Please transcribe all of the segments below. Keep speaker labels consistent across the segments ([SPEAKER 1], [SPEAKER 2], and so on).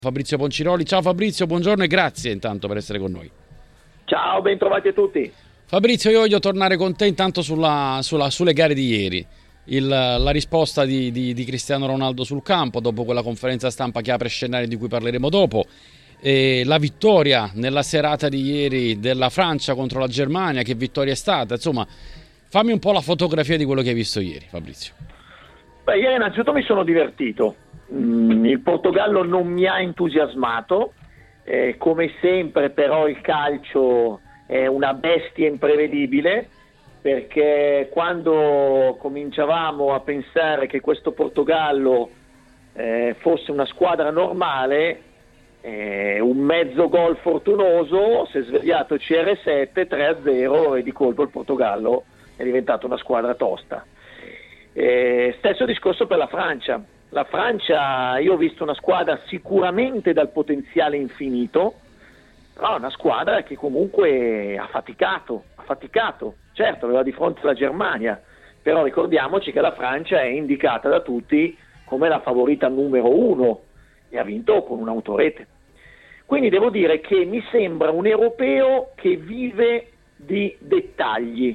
[SPEAKER 1] Fabrizio Ponciroli. Ciao Fabrizio, buongiorno e grazie intanto per essere con noi.
[SPEAKER 2] Ciao, ben trovati a tutti.
[SPEAKER 1] Fabrizio, io voglio tornare con te intanto sulle gare di ieri. La risposta di Cristiano Ronaldo sul campo dopo quella conferenza stampa che apre scenari di cui parleremo dopo, e la vittoria nella serata di ieri della Francia contro la Germania. Che vittoria è stata? Insomma, fammi un po' la fotografia di quello che hai visto ieri, Fabrizio.
[SPEAKER 2] Beh, ieri innanzitutto mi sono divertito. Il Portogallo non mi ha entusiasmato, come sempre però il calcio è una bestia imprevedibile, perché quando cominciavamo a pensare che questo Portogallo fosse una squadra normale, un mezzo gol fortunoso, si è svegliato CR7 3-0 e di colpo il Portogallo è diventato una squadra tosta. Stesso discorso per la Francia. La Francia, io ho visto una squadra sicuramente dal potenziale infinito, però una squadra che comunque ha faticato. Certo, aveva di fronte la Germania, però ricordiamoci che la Francia è indicata da tutti come la favorita numero 1 e ha vinto con un'autorete. Quindi devo dire che mi sembra un europeo che vive di dettagli.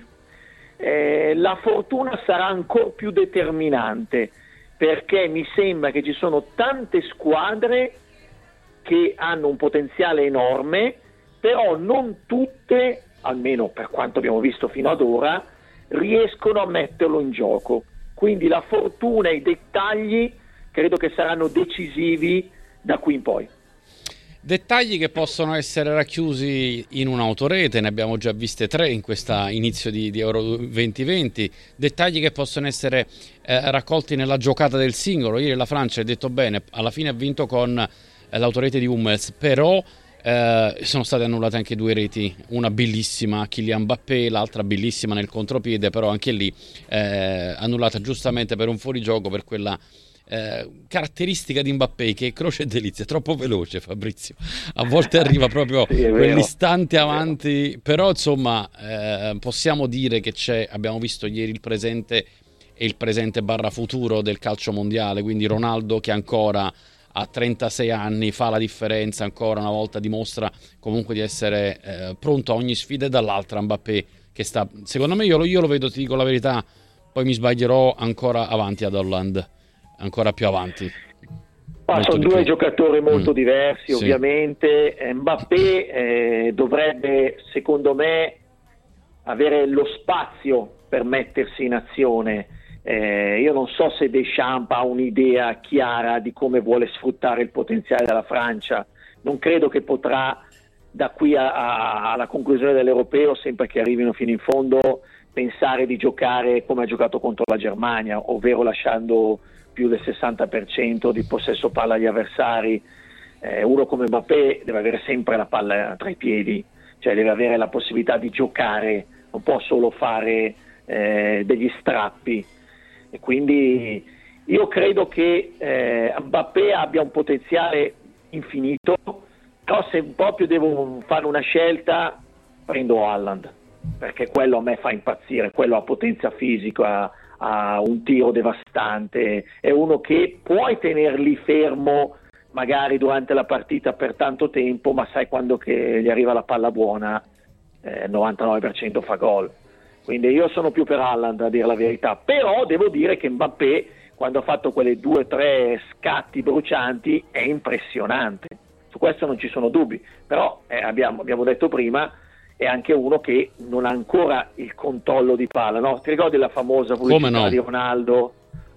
[SPEAKER 2] La fortuna sarà ancora più determinante, perché mi sembra che ci sono tante squadre che hanno un potenziale enorme, però non tutte, almeno per quanto abbiamo visto fino ad ora, riescono a metterlo in gioco. Quindi la fortuna e i dettagli credo che saranno decisivi da qui in poi.
[SPEAKER 1] Dettagli che possono essere racchiusi in un'autorete, ne abbiamo già viste 3 in questo inizio di Euro 2020, dettagli che possono essere raccolti nella giocata del singolo. Ieri la Francia, hai detto bene, alla fine ha vinto con l'autorete di Hummels, però sono state annullate anche 2 reti, una bellissima a Kylian Mbappé, l'altra bellissima nel contropiede, però anche lì annullata giustamente per un fuorigioco, per quella caratteristica di Mbappé che è croce e delizia, è troppo veloce, Fabrizio, a volte arriva proprio quell'istante avanti, però insomma possiamo dire che abbiamo visto ieri il presente e il presente / futuro del calcio mondiale, quindi Ronaldo che ancora a 36 anni fa la differenza, ancora una volta dimostra comunque di essere pronto a ogni sfida, e dall'altra Mbappé che sta, secondo me, io lo vedo, ti dico la verità, poi mi sbaglierò, ancora avanti ad Holland, ancora più avanti.
[SPEAKER 2] Sono 2 giocatori molto diversi, ovviamente. Mbappé dovrebbe, secondo me, avere lo spazio per mettersi in azione. Io non so se Deschamps ha un'idea chiara di come vuole sfruttare il potenziale della Francia. Non credo che potrà, da qui alla conclusione dell'Europeo, sempre che arrivino fino in fondo, pensare di giocare come ha giocato contro la Germania, ovvero lasciando più del 60% di possesso palla agli avversari. Uno come Mbappé deve avere sempre la palla tra i piedi, cioè deve avere la possibilità di giocare, non può solo fare degli strappi, e quindi io credo che Mbappé abbia un potenziale infinito, però se proprio devo fare una scelta prendo Haaland, perché quello a me fa impazzire, quello ha potenza fisica, ha un tiro devastante, è uno che puoi tenerli fermo magari durante la partita per tanto tempo, ma sai, quando che gli arriva la palla buona 99% fa gol. Quindi io sono più per Haaland, a dire la verità, però devo dire che Mbappé, quando ha fatto quelle 2 o 3 scatti brucianti, è impressionante, su questo non ci sono dubbi, però abbiamo detto prima, è anche uno che non ha ancora il controllo di palla, no? Ti ricordi la famosa pubblicità di Ronaldo,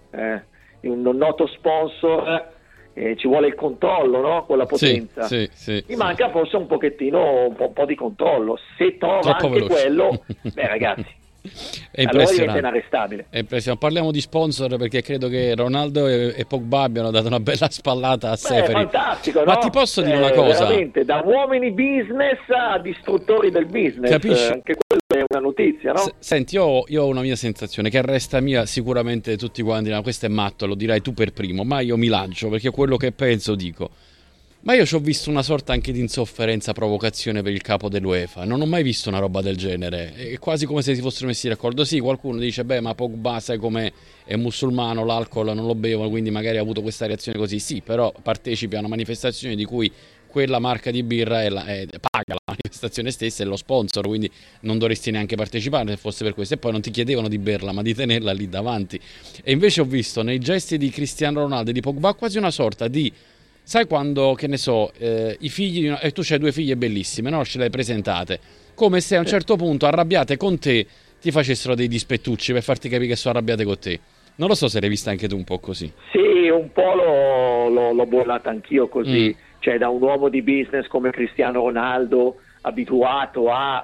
[SPEAKER 2] un noto sponsor, ci vuole il controllo, no? Con la potenza.
[SPEAKER 1] Sì.
[SPEAKER 2] Gli manca forse un pochettino, un po' di controllo. Se trova troppo anche veloce. Quello, beh ragazzi,
[SPEAKER 1] è
[SPEAKER 2] allora diventa inarrestabile.
[SPEAKER 1] È impressionante. Parliamo di sponsor, perché credo che Ronaldo e Pogba abbiano dato una bella spallata a Seferi.
[SPEAKER 2] Fantastico,
[SPEAKER 1] ma
[SPEAKER 2] no?
[SPEAKER 1] Ti posso dire una cosa?
[SPEAKER 2] Veramente, da uomini business a distruttori del business.
[SPEAKER 1] Capisci?
[SPEAKER 2] Anche quello è una notizia, no?
[SPEAKER 1] Senti, io ho una mia sensazione, che resta mia, sicuramente tutti quanti, questo è matto, lo dirai tu per primo, ma io mi lancio, perché quello che penso dico. Ma io ci ho visto una sorta anche di insofferenza, provocazione per il capo dell'UEFA. Non ho mai visto una roba del genere. È quasi come se si fossero messi d'accordo. Sì, qualcuno dice, beh, ma Pogba, sai come è musulmano, l'alcol non lo bevono, quindi magari ha avuto questa reazione così. Sì, però partecipi a una manifestazione di cui quella marca di birra paga la manifestazione stessa, è lo sponsor, quindi non dovresti neanche partecipare se fosse per questo. E poi non ti chiedevano di berla, ma di tenerla lì davanti. E invece ho visto nei gesti di Cristiano Ronaldo e di Pogba quasi una sorta di... Sai quando, che ne so, i figli, tu c'hai 2 figlie bellissime, no? Ce le hai presentate, come se a un certo punto arrabbiate con te ti facessero dei dispettucci per farti capire che sono arrabbiate con te. Non lo so se l'hai vista anche tu un po' così.
[SPEAKER 2] Sì, un po' l'ho bollata anch'io così, cioè da un uomo di business come Cristiano Ronaldo, abituato a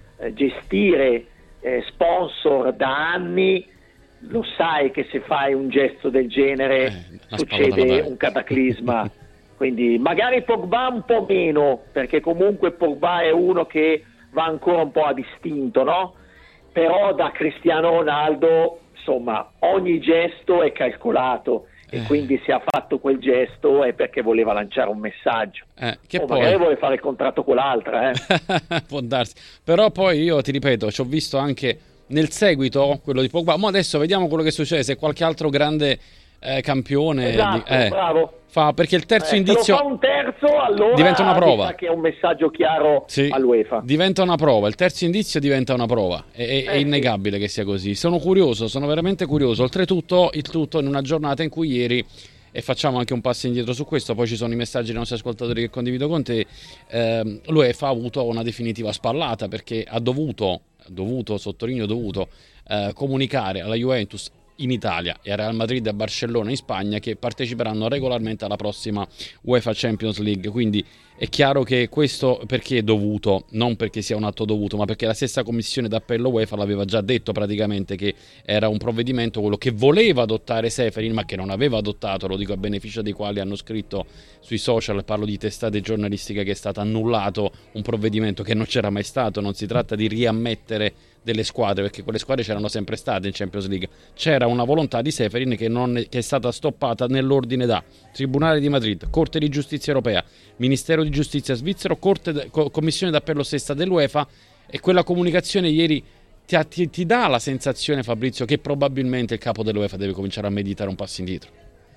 [SPEAKER 2] gestire sponsor da anni, lo sai che se fai un gesto del genere succede un cataclisma. Quindi magari Pogba un po' meno, perché comunque Pogba è uno che va ancora un po' a distinto, no? Però da Cristiano Ronaldo, insomma, ogni gesto è calcolato e quindi se ha fatto quel gesto è perché voleva lanciare un messaggio.
[SPEAKER 1] Che
[SPEAKER 2] o
[SPEAKER 1] poi...
[SPEAKER 2] magari vuole fare il contratto con l'altra.
[SPEAKER 1] Può darsi. Però poi io ti ripeto, ci ho visto anche nel seguito quello di Pogba. Ma adesso vediamo quello che succede, se qualche altro grande... campione
[SPEAKER 2] bravo.
[SPEAKER 1] Perché il terzo indizio,
[SPEAKER 2] se lo fa un terzo, allora
[SPEAKER 1] diventa una prova,
[SPEAKER 2] che è un messaggio chiaro all'UEFA,
[SPEAKER 1] diventa una prova, il terzo indizio diventa una prova, è innegabile che sia così. Sono curioso, sono veramente curioso, oltretutto il tutto in una giornata in cui ieri, e facciamo anche un passo indietro su questo, poi ci sono i messaggi dei nostri ascoltatori che condivido con te, l'UEFA ha avuto una definitiva spallata perché ha dovuto, sottolineo dovuto, comunicare alla Juventus in Italia e a Real Madrid e a Barcellona in Spagna che parteciperanno regolarmente alla prossima UEFA Champions League. Quindi è chiaro che questo perché è dovuto, non perché sia un atto dovuto, ma perché la stessa commissione d'appello UEFA l'aveva già detto praticamente che era un provvedimento quello che voleva adottare Ceferin ma che non aveva adottato, lo dico a beneficio dei quali hanno scritto sui social, parlo di testate giornalistiche, che è stato annullato un provvedimento che non c'era mai stato. Non si tratta di riammettere delle squadre, perché quelle squadre c'erano sempre state in Champions League. C'era una volontà di Ceferin che è stata stoppata nell'ordine da Tribunale di Madrid, Corte di Giustizia Europea, Ministero di Giustizia svizzero, Commissione d'appello stessa dell'UEFA. E quella comunicazione ieri ti dà la sensazione, Fabrizio, che probabilmente il capo dell'UEFA deve cominciare a meditare un passo indietro.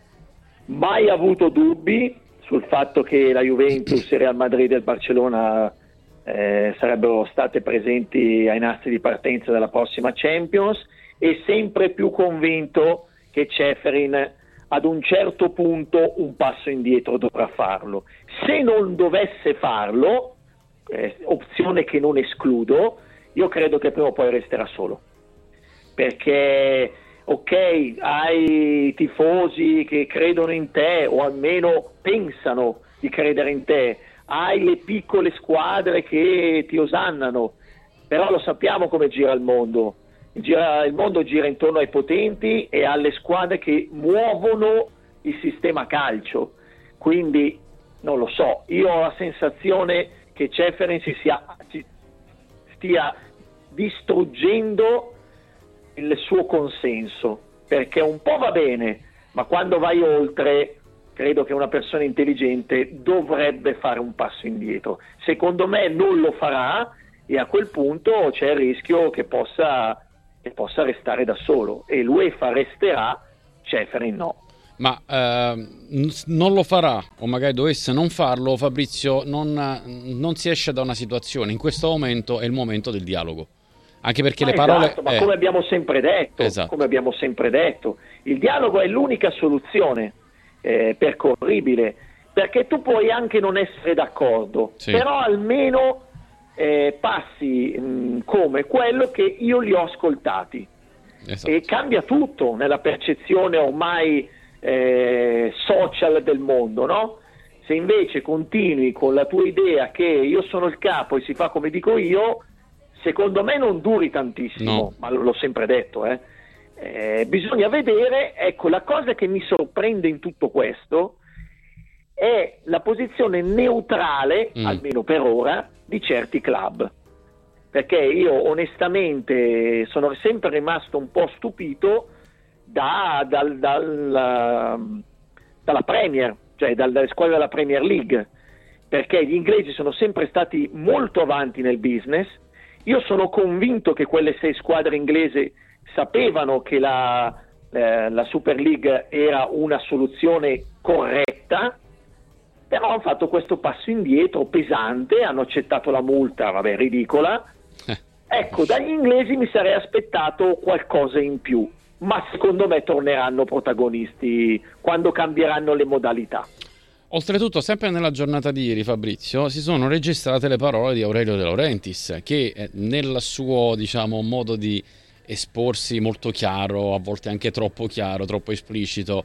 [SPEAKER 2] Mai avuto dubbi sul fatto che la Juventus, il Real Madrid e il Barcellona sarebbero state presenti ai nastri di partenza della prossima Champions, e sempre più convinto che Ceferin ad un certo punto un passo indietro dovrà farlo. Se non dovesse farlo, opzione che non escludo, io credo che prima o poi resterà solo, perché ok, hai tifosi che credono in te o almeno pensano di credere in te, hai le piccole squadre che ti osannano, però lo sappiamo come gira il mondo. Il mondo gira intorno ai potenti e alle squadre che muovono il sistema calcio. Quindi non lo so, io ho la sensazione che Ceferin stia distruggendo il suo consenso, perché un po' va bene, ma quando vai oltre credo che una persona intelligente dovrebbe fare un passo indietro. Secondo me non lo farà e a quel punto c'è il rischio che possa restare da solo, e l'UEFA resterà, Ceferin no.
[SPEAKER 1] Ma non lo farà, o magari dovesse non farlo, Fabrizio, non si esce da una situazione. In questo momento è il momento del dialogo, anche perché le parole...
[SPEAKER 2] ma come abbiamo sempre detto, il dialogo è l'unica soluzione percorribile, perché tu puoi anche non essere d'accordo, però almeno passi come quello che io li ho ascoltati, e cambia tutto nella percezione ormai social del mondo, no? Se invece continui con la tua idea che io sono il capo e si fa come dico io, secondo me non duri tantissimo, ma l'ho sempre detto, bisogna vedere. Ecco, la cosa che mi sorprende in tutto questo è la posizione neutrale, almeno per ora, di certi club, perché io onestamente sono sempre rimasto un po' stupito dalla Premier, cioè dalle squadre della Premier League, perché gli inglesi sono sempre stati molto avanti nel business. Io sono convinto che quelle 6 squadre inglesi sapevano che la Super League era una soluzione corretta, però hanno fatto questo passo indietro pesante, hanno accettato la multa, vabbè, ridicola. Ecco, dagli inglesi mi sarei aspettato qualcosa in più, ma secondo me torneranno protagonisti quando cambieranno le modalità.
[SPEAKER 1] Oltretutto, sempre nella giornata di ieri, Fabrizio, si sono registrate le parole di Aurelio De Laurentiis, che nel suo, diciamo, modo di esporsi molto chiaro, a volte anche troppo chiaro, troppo esplicito,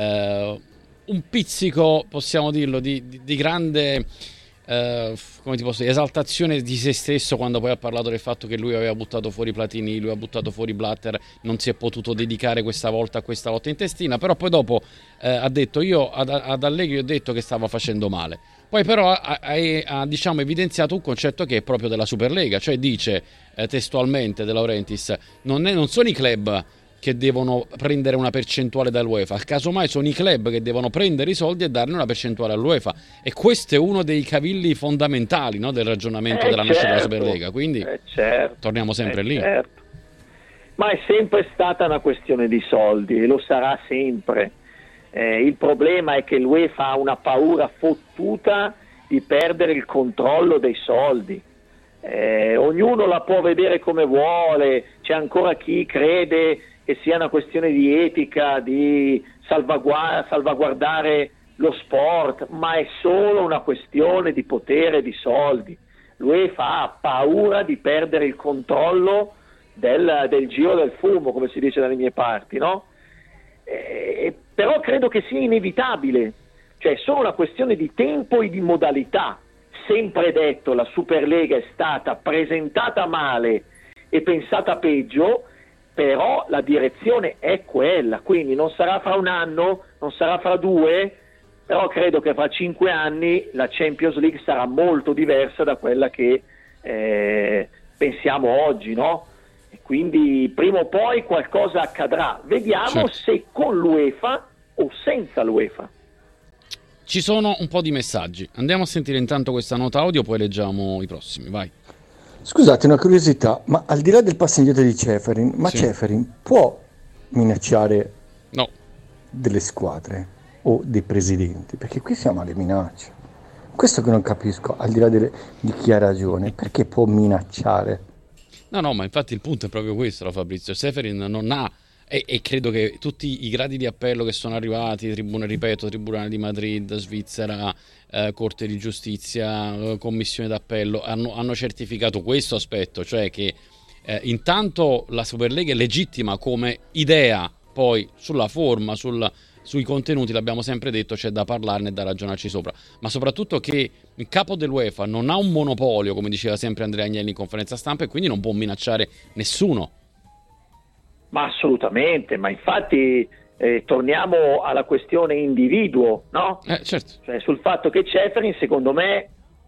[SPEAKER 1] un pizzico, possiamo dirlo, di grande come ti posso dire, esaltazione di se stesso, quando poi ha parlato del fatto che lui aveva buttato fuori Platini, lui ha buttato fuori Blatter, non si è potuto dedicare questa volta a questa lotta intestina, però poi dopo ha detto, io ad Allegri ho detto che stava facendo male, poi però ha diciamo evidenziato un concetto che è proprio della Superlega, cioè dice testualmente De Laurentiis, non sono i club che devono prendere una percentuale dall'UEFA, casomai sono i club che devono prendere i soldi e darne una percentuale all'UEFA, e questo è uno dei cavilli fondamentali, no, del ragionamento della nascita della Superlega, quindi torniamo sempre lì.
[SPEAKER 2] Certo. Ma è sempre stata una questione di soldi e lo sarà sempre. Il problema è che l'UEFA ha una paura fottuta di perdere il controllo dei soldi. Ognuno la può vedere come vuole, c'è ancora chi crede che sia una questione di etica, di salvaguardare lo sport, ma è solo una questione di potere e di soldi. L'UEFA ha paura di perdere il controllo del giro del fumo, come si dice dalle mie parti, no? Però credo che sia inevitabile, cioè è solo una questione di tempo e di modalità. Sempre detto, la Superlega è stata presentata male e pensata peggio, però la direzione è quella, quindi non sarà fra un anno, non sarà fra 2, però credo che fra 5 anni la Champions League sarà molto diversa da quella che pensiamo oggi, no? E quindi prima o poi qualcosa accadrà, vediamo se con l'UEFA o senza l'UEFA.
[SPEAKER 1] Ci sono un po' di messaggi, andiamo a sentire intanto questa nota audio, poi leggiamo i prossimi, vai.
[SPEAKER 3] Scusate, una curiosità, ma al di là del passo indietro di Ceferin, ma Ceferin può minacciare delle squadre o dei presidenti? Perché qui siamo alle minacce. Questo che non capisco, al di là di chi ha ragione, perché può minacciare?
[SPEAKER 1] No, ma infatti il punto è proprio questo, Fabrizio. Ceferin non ha, e credo che tutti i gradi di appello che sono arrivati, Tribunale di Madrid, Svizzera, Corte di Giustizia, Commissione d'appello, hanno certificato questo aspetto, cioè che intanto la Superlega è legittima come idea, poi sulla forma, sui contenuti, l'abbiamo sempre detto, c'è da parlarne e da ragionarci sopra, ma soprattutto che il capo dell'UEFA non ha un monopolio, come diceva sempre Andrea Agnelli in conferenza stampa, e quindi non può minacciare nessuno.
[SPEAKER 2] Ma assolutamente, ma infatti torniamo alla questione individuo, no?
[SPEAKER 1] Certo.
[SPEAKER 2] Cioè, sul fatto che Ceferin, secondo me,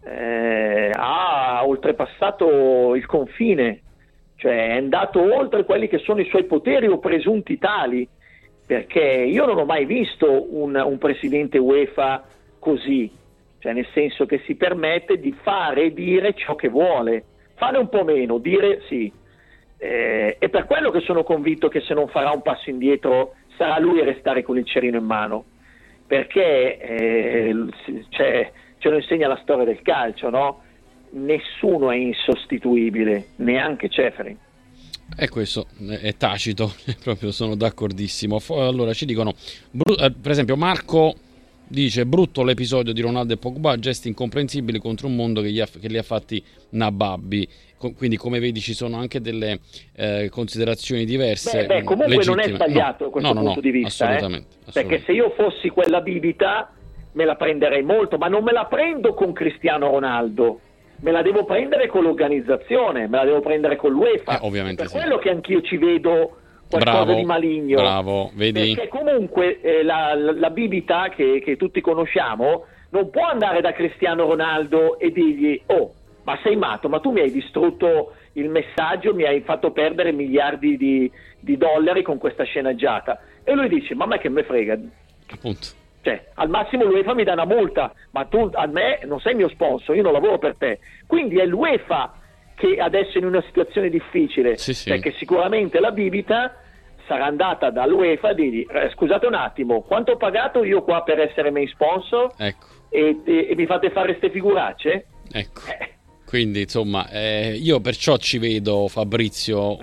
[SPEAKER 2] ha oltrepassato il confine, cioè è andato oltre quelli che sono i suoi poteri o presunti tali, perché io non ho mai visto un presidente UEFA così, cioè nel senso che si permette di fare e dire ciò che vuole, fare un po' meno, dire sì. E per quello che sono convinto che se non farà un passo indietro sarà lui a restare con il cerino in mano, perché ce lo insegna la storia del calcio, no? Nessuno è insostituibile, neanche Ceferin.
[SPEAKER 1] E questo è tacito, proprio sono d'accordissimo. Allora ci dicono, per esempio Marco dice: brutto l'episodio di Ronaldo e Pogba, gesti incomprensibili contro un mondo che li ha fatti nababbi. Quindi, come vedi, ci sono anche delle considerazioni diverse.
[SPEAKER 2] Comunque
[SPEAKER 1] legittime.
[SPEAKER 2] Non è sbagliato questo punto di vista,
[SPEAKER 1] assolutamente.
[SPEAKER 2] Perché se io fossi quella bibita me la prenderei molto, ma non me la prendo con Cristiano Ronaldo, me la devo prendere con l'organizzazione, me la devo prendere con l'UEFA.
[SPEAKER 1] Ovviamente
[SPEAKER 2] per quello che anch'io ci vedo qualcosa di maligno.
[SPEAKER 1] Bravo, vedi?
[SPEAKER 2] Perché comunque la bibita che tutti conosciamo non può andare da Cristiano Ronaldo e dirgli: oh, ma sei matto, ma tu mi hai distrutto il messaggio, mi hai fatto perdere miliardi di dollari con questa sceneggiata. E lui dice: ma a me che me frega.
[SPEAKER 1] Appunto.
[SPEAKER 2] Cioè, al massimo l'UEFA mi dà una multa, ma tu a me non sei mio sponsor, io non lavoro per te. Quindi è l'UEFA che adesso è in una situazione difficile, perché sicuramente la bibita sarà andata dall'UEFA a dirgli scusate un attimo, quanto ho pagato io qua per essere main sponsor?
[SPEAKER 1] Ecco.
[SPEAKER 2] E mi fate fare ste figuracce?
[SPEAKER 1] Ecco. Quindi insomma io perciò ci vedo, Fabrizio,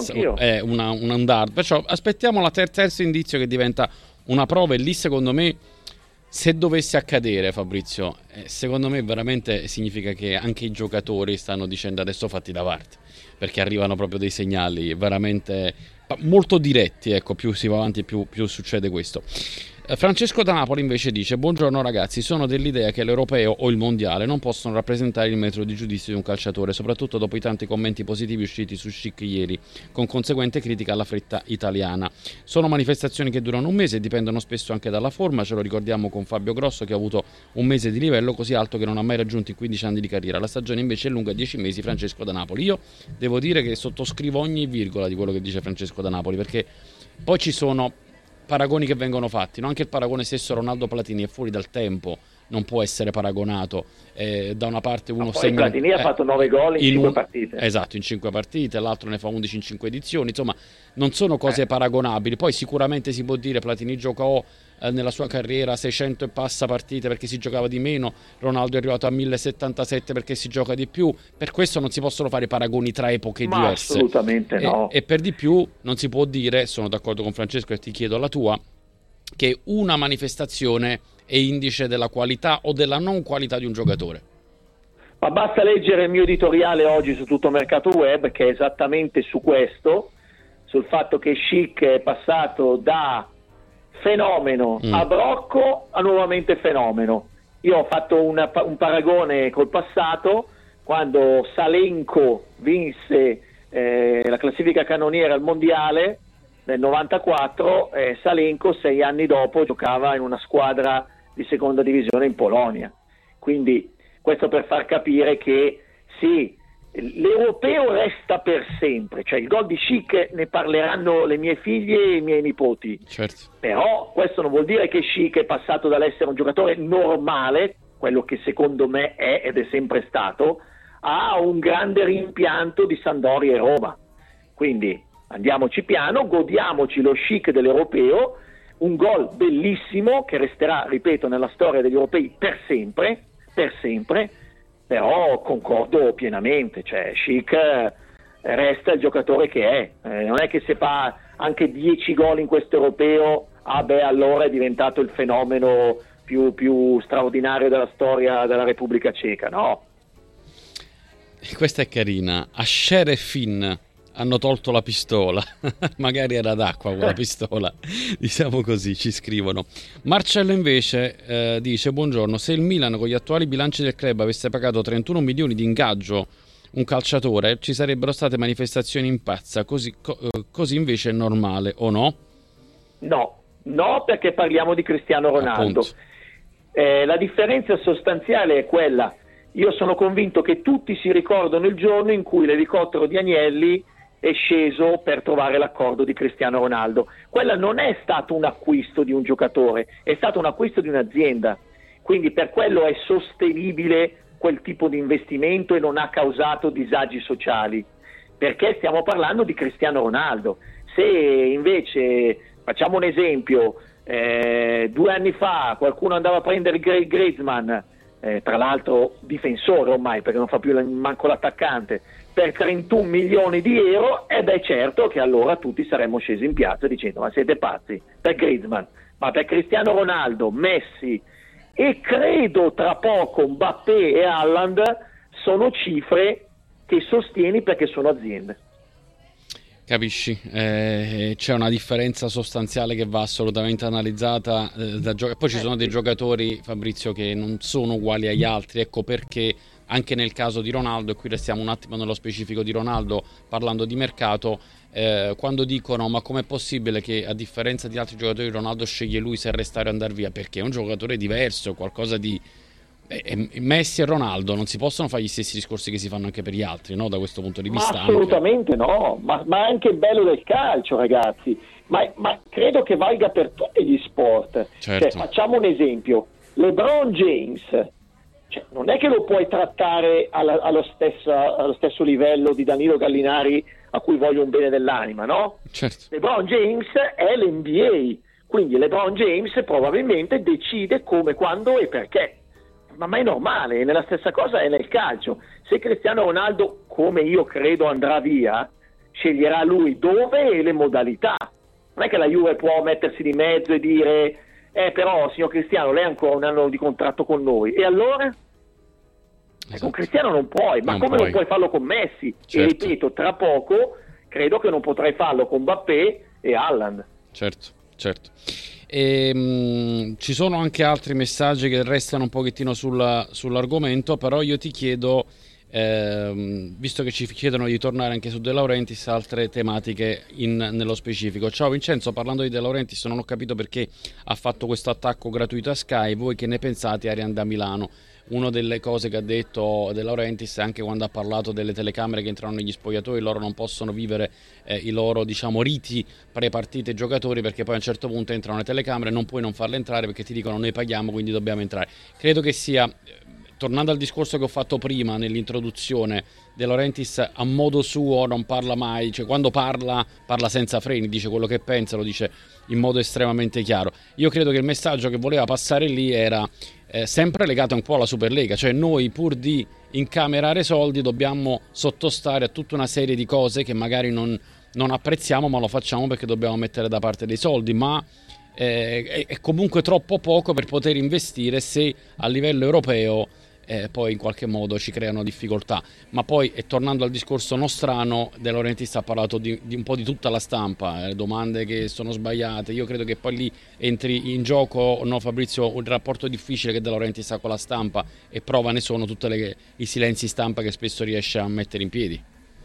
[SPEAKER 1] un andar, perciò aspettiamo la terzo indizio che diventa una prova, e lì secondo me, se dovesse accadere, Fabrizio, secondo me veramente significa che anche i giocatori stanno dicendo adesso fatti da parte, perché arrivano proprio dei segnali veramente molto diretti, ecco, più si va avanti più succede questo. Francesco da Napoli invece dice: buongiorno ragazzi, sono dell'idea che l'europeo o il mondiale non possono rappresentare il metro di giudizio di un calciatore, soprattutto dopo i tanti commenti positivi usciti su Schick ieri, con conseguente critica alla fretta italiana. Sono manifestazioni che durano un mese e dipendono spesso anche dalla forma, ce lo ricordiamo con Fabio Grosso che ha avuto un mese di livello così alto che non ha mai raggiunto i 15 anni di carriera, la stagione invece è lunga, 10 mesi. Francesco da Napoli. Io devo dire che sottoscrivo ogni virgola di quello che dice Francesco da Napoli, perché poi ci sono paragoni che vengono fatti, no? Anche il paragone stesso Ronaldo Platini è fuori dal tempo, non può essere paragonato. Da una parte uno segna,
[SPEAKER 2] Platini ha fatto 9 gol in 5 partite.
[SPEAKER 1] Esatto, in 5 partite, l'altro ne fa 11 in 5 edizioni, insomma non sono cose paragonabili. Poi sicuramente si può dire Platini giocò nella sua carriera 600 e passa partite perché si giocava di meno, Ronaldo è arrivato a 1077 perché si gioca di più, per questo non si possono fare paragoni tra epoche diverse.
[SPEAKER 2] Assolutamente no.
[SPEAKER 1] E per di più non si può dire, sono d'accordo con Francesco e ti chiedo la tua, che una manifestazione è indice della qualità o della non qualità di un giocatore.
[SPEAKER 2] Ma basta leggere il mio editoriale oggi su Tutto Mercato Web, che è esattamente su questo, sul fatto che Schick è passato da fenomeno a brocco a nuovamente fenomeno. Io ho fatto un paragone col passato, quando Salenko vinse la classifica cannoniera al mondiale nel 94, Salenko 6 anni dopo giocava in una squadra di seconda divisione in Polonia. Quindi questo per far capire che sì, l'europeo resta per sempre, cioè il gol di Schick ne parleranno le mie figlie e i miei nipoti,
[SPEAKER 1] certo.
[SPEAKER 2] Però questo non vuol dire che Schick è passato dall'essere un giocatore normale, quello che secondo me è ed è sempre stato, a un grande rimpianto di Sampdoria e Roma. Quindi andiamoci piano, godiamoci lo Schick dell'europeo, un gol bellissimo che resterà, ripeto, nella storia degli europei per sempre, però concordo pienamente, cioè Schick resta il giocatore che è, non è che se fa anche 10 gol in questo europeo, allora è diventato il fenomeno più straordinario della storia della Repubblica Ceca, no?
[SPEAKER 1] Questa è carina. Asher e Finn hanno tolto la pistola, magari era d'acqua quella pistola, diciamo così, ci scrivono. Marcello invece dice: buongiorno, se il Milan con gli attuali bilanci del club avesse pagato 31 milioni di ingaggio un calciatore, ci sarebbero state manifestazioni in piazza, così invece è normale, o no?
[SPEAKER 2] No, perché parliamo di Cristiano Ronaldo. La differenza sostanziale è quella: io sono convinto che tutti si ricordano il giorno in cui l'elicottero di Agnelli è sceso per trovare l'accordo di Cristiano Ronaldo. Quella non è stato un acquisto di un giocatore, è stato un acquisto di un'azienda, quindi per quello è sostenibile quel tipo di investimento e non ha causato disagi sociali, perché stiamo parlando di Cristiano Ronaldo. Se invece, facciamo un esempio, 2 anni fa qualcuno andava a prendere Griezmann, tra l'altro difensore ormai perché non fa più manco l'attaccante, per 31 milioni di euro, certo che allora tutti saremmo scesi in piazza dicendo: ma siete pazzi, per Griezmann, ma per Cristiano Ronaldo, Messi e credo tra poco Mbappé e Haaland sono cifre che sostieni perché sono aziende.
[SPEAKER 1] Capisci? C'è una differenza sostanziale che va assolutamente analizzata poi ci sono dei giocatori, Fabrizio, che non sono uguali agli altri, ecco perché anche nel caso di Ronaldo, e qui restiamo un attimo nello specifico di Ronaldo parlando di mercato, quando dicono: ma com'è possibile che a differenza di altri giocatori Ronaldo sceglie lui se restare o andare via? Perché è un giocatore diverso, qualcosa di Messi e Ronaldo non si possono fare gli stessi discorsi che si fanno anche per gli altri, no? Da questo punto di vista.
[SPEAKER 2] Assolutamente anche. No, ma è anche il bello del calcio, ragazzi. Ma credo che valga per tutti gli sport.
[SPEAKER 1] Certo.
[SPEAKER 2] Cioè, facciamo un esempio. LeBron James, non è che lo puoi trattare allo stesso livello di Danilo Gallinari, a cui voglio un bene dell'anima, no?
[SPEAKER 1] Certo.
[SPEAKER 2] LeBron James è l'NBA, quindi LeBron James probabilmente decide come, quando e perché. Ma è normale, nella stessa cosa è nel calcio. Se Cristiano Ronaldo, come io credo, andrà via, sceglierà lui dove e le modalità. Non è che la Juve può mettersi di mezzo e dire però signor Cristiano, lei ha ancora un anno di contratto con noi, e allora? Esatto. Con Cristiano non puoi, ma come non puoi farlo con Messi? Certo. E ripeto, tra poco credo che non potrai farlo con Mbappé e Haaland.
[SPEAKER 1] Certo. Ci sono anche altri messaggi che restano un pochettino sull'argomento, però io ti chiedo, visto che ci chiedono di tornare anche su De Laurentiis, altre tematiche nello specifico. Ciao Vincenzo, parlando di De Laurentiis, non ho capito perché ha fatto questo attacco gratuito a Sky. Voi che ne pensate? Arian da Milano. Una delle cose che ha detto De Laurentiis, anche quando ha parlato delle telecamere che entrano negli spogliatoi, loro non possono vivere i loro, diciamo, riti pre-partite giocatori, perché poi a un certo punto entrano le telecamere, non puoi non farle entrare perché ti dicono noi paghiamo, quindi dobbiamo entrare. Credo che sia, tornando al discorso che ho fatto prima nell'introduzione, De Laurentiis a modo suo non parla mai, cioè quando parla senza freni, dice quello che pensa, lo dice in modo estremamente chiaro. Io credo che il messaggio che voleva passare lì era sempre legato un po' alla Superlega, cioè noi pur di incamerare soldi dobbiamo sottostare a tutta una serie di cose che magari non apprezziamo, ma lo facciamo perché dobbiamo mettere da parte dei soldi, ma è comunque troppo poco per poter investire se a livello europeo poi in qualche modo ci creano difficoltà. Ma poi, tornando al discorso nostrano, De Laurentiis ha parlato di un po' di tutta la stampa, domande che sono sbagliate. Io credo che poi lì entri in gioco, no Fabrizio, un rapporto difficile che De Laurentiis ha con la stampa, e prova ne sono tutti i silenzi stampa che spesso riesce a mettere in piedi.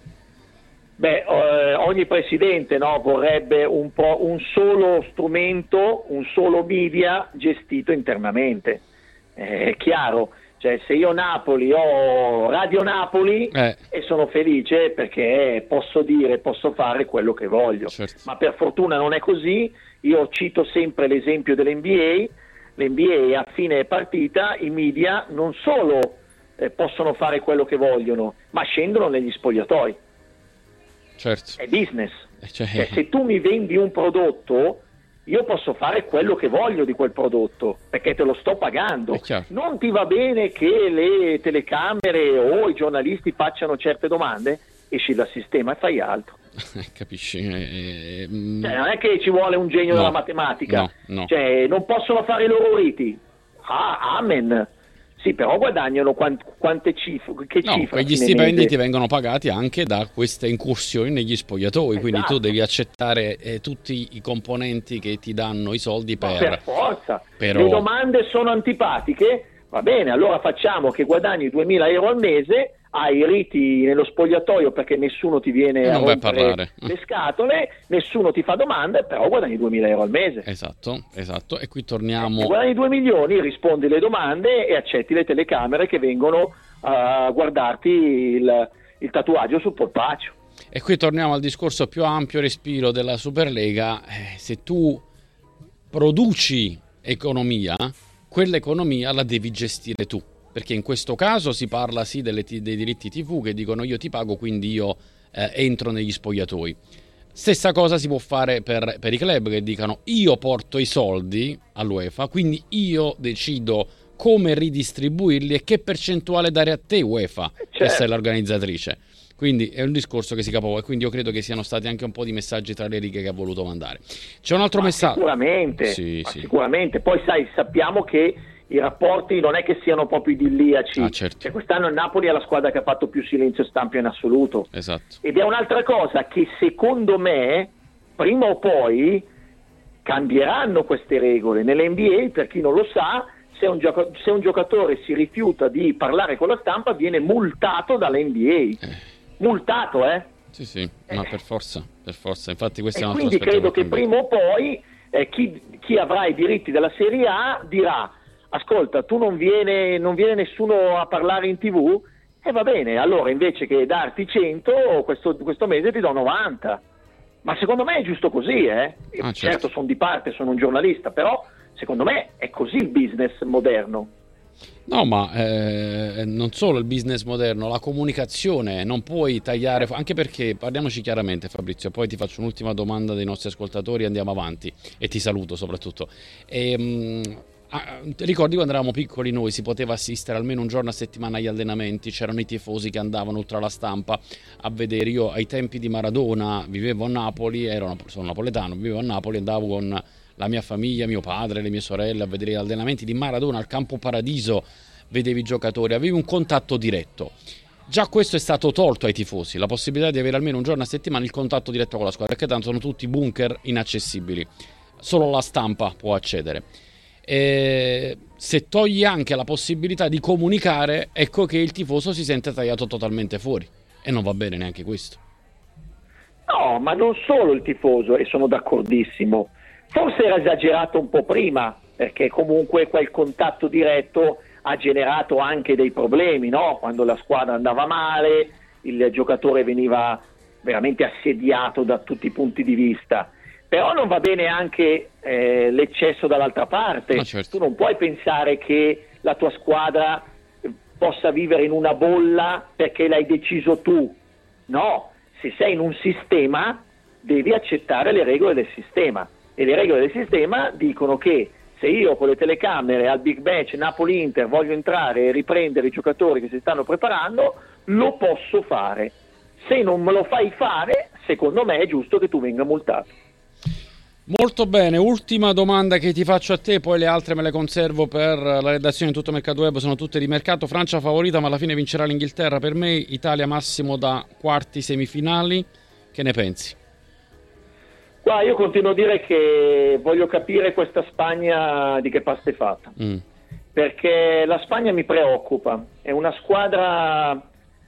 [SPEAKER 2] Ogni presidente, no, vorrebbe un solo strumento, un solo media gestito internamente. È chiaro. Cioè, se io Napoli ho Radio Napoli e sono felice perché posso fare quello che voglio.
[SPEAKER 1] Certo.
[SPEAKER 2] Ma per fortuna non è così. Io cito sempre l'esempio dell'NBA. L'NBA a fine partita i media non solo possono fare quello che vogliono, ma scendono negli spogliatoi.
[SPEAKER 1] Certo.
[SPEAKER 2] È business. Cioè, se tu mi vendi un prodotto, io posso fare quello che voglio di quel prodotto perché te lo sto pagando. Non ti va bene che le telecamere o i giornalisti facciano certe domande? Esci dal sistema e fai altro.
[SPEAKER 1] Capisci?
[SPEAKER 2] Cioè, non è che ci vuole un genio della matematica.
[SPEAKER 1] No.
[SPEAKER 2] Cioè, non possono fare i loro riti. Amen. Sì, però guadagnano quante cifre? Che cifre?
[SPEAKER 1] Quegli stipendi ti vengono pagati anche da queste incursioni negli spogliatoi, esatto. Quindi tu devi accettare tutti i componenti che ti danno i soldi
[SPEAKER 2] per forza. Le domande sono antipatiche, va bene, allora facciamo che guadagni 2.000 euro al mese, hai i riti nello spogliatoio perché nessuno ti viene a rompere le scatole, nessuno ti fa domande, però guadagni 2.000 euro al mese.
[SPEAKER 1] Esatto, e qui torniamo.
[SPEAKER 2] Guadagni 2 milioni, rispondi alle domande e accetti le telecamere che vengono a guardarti il tatuaggio sul polpaccio.
[SPEAKER 1] E qui torniamo al discorso più ampio respiro della Superlega. Se tu produci economia, quell'economia la devi gestire tu. Perché in questo caso si parla dei diritti TV che dicono io ti pago, quindi io entro negli spogliatoi. Stessa cosa si può fare per i club che dicano io porto i soldi all'UEFA, quindi io decido come ridistribuirli e che percentuale dare a te UEFA, che sei l'organizzatrice. Quindi è un discorso che si capovolge, e quindi io credo che siano stati anche un po' di messaggi tra le righe che ha voluto mandare. C'è un altro messaggio.
[SPEAKER 2] Sicuramente. Poi sappiamo che i rapporti non è che siano proprio idilliaci.
[SPEAKER 1] Certo.
[SPEAKER 2] Cioè, quest'anno il Napoli è la squadra che ha fatto più silenzio stampa in assoluto.
[SPEAKER 1] Esatto.
[SPEAKER 2] Ed è un'altra cosa che secondo me prima o poi cambieranno queste regole. Nell'NBA, per chi non lo sa, se un giocatore si rifiuta di parlare con la stampa viene multato dall'NBA. Multato,
[SPEAKER 1] Sì, ma per forza. Infatti questa è una
[SPEAKER 2] quindi credo che prima o poi chi avrà i diritti della Serie A dirà ascolta, tu non viene nessuno a parlare in TV, e va bene, allora invece che darti 100, questo mese ti do 90. Ma secondo me è giusto così, certo sono di parte, sono un giornalista, però secondo me è così il business moderno.
[SPEAKER 1] No, ma non solo il business moderno, la comunicazione, non puoi tagliare, anche perché, parliamoci chiaramente Fabrizio, poi ti faccio un'ultima domanda dei nostri ascoltatori e andiamo avanti, e ti saluto soprattutto. Ricordi quando eravamo piccoli noi si poteva assistere almeno un giorno a settimana agli allenamenti, c'erano i tifosi che andavano oltre la stampa a vedere. Io ai tempi di Maradona vivevo a Napoli, sono napoletano, vivevo a Napoli, andavo con la mia famiglia, mio padre, le mie sorelle a vedere gli allenamenti di Maradona al Campo Paradiso, vedevi i giocatori, avevi un contatto diretto. Già questo è stato tolto ai tifosi, la possibilità di avere almeno un giorno a settimana il contatto diretto con la squadra, perché tanto sono tutti bunker inaccessibili, solo la stampa può accedere. Se togli anche la possibilità di comunicare, ecco che il tifoso si sente tagliato totalmente fuori, e non va bene neanche questo.
[SPEAKER 2] No, ma non solo il tifoso, e sono d'accordissimo, forse era esagerato un po' prima, perché comunque quel contatto diretto ha generato anche dei problemi, no? Quando la squadra andava male, il giocatore veniva veramente assediato da tutti i punti di vista. Però non va bene anche l'eccesso dall'altra parte.
[SPEAKER 1] No, certo.
[SPEAKER 2] Tu non puoi pensare che la tua squadra possa vivere in una bolla perché l'hai deciso tu. No, se sei in un sistema devi accettare le regole del sistema, e le regole del sistema dicono che se io con le telecamere al Big Match Napoli-Inter voglio entrare e riprendere i giocatori che si stanno preparando, lo posso fare. Se non me lo fai fare, secondo me è giusto che tu venga multato.
[SPEAKER 1] Molto bene, ultima domanda che ti faccio a te, poi le altre me le conservo per la redazione di Tutto Mercato Web, sono tutte di mercato. Francia favorita, ma alla fine vincerà l'Inghilterra per me, Italia massimo da quarti semifinali, che ne pensi?
[SPEAKER 2] Qua io continuo a dire che voglio capire questa Spagna di che pasta è fatta, perché la Spagna mi preoccupa, è una squadra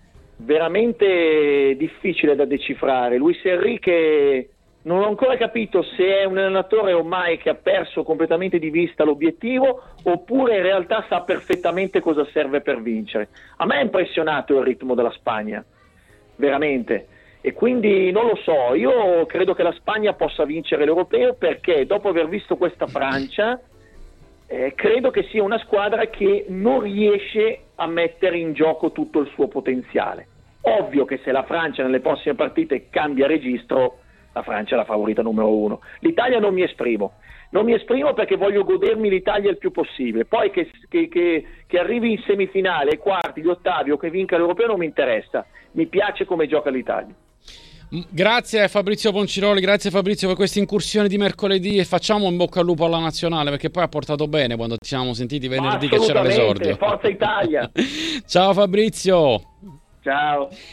[SPEAKER 2] veramente difficile da decifrare. Luis Enrique non ho ancora capito se è un allenatore ormai che ha perso completamente di vista l'obiettivo, oppure in realtà sa perfettamente cosa serve per vincere. A me è impressionato il ritmo della Spagna, veramente, e quindi non lo so, io credo che la Spagna possa vincere l'Europeo, perché dopo aver visto questa Francia credo che sia una squadra che non riesce a mettere in gioco tutto il suo potenziale. Ovvio che se la Francia nelle prossime partite cambia registro, la Francia è la favorita numero 1. L'Italia non mi esprimo perché voglio godermi l'Italia il più possibile. Poi che arrivi in semifinale, ai quarti, gli ottavi o che vinca l'Europeo non mi interessa, mi piace come gioca l'Italia.
[SPEAKER 1] Grazie Fabrizio Ponciroli, grazie Fabrizio per questa incursione di mercoledì, e facciamo un bocca al lupo alla nazionale, perché poi ha portato bene quando ci siamo sentiti venerdì che c'era l'esordio.
[SPEAKER 2] Forza Italia.
[SPEAKER 1] Ciao Fabrizio.
[SPEAKER 2] Ciao.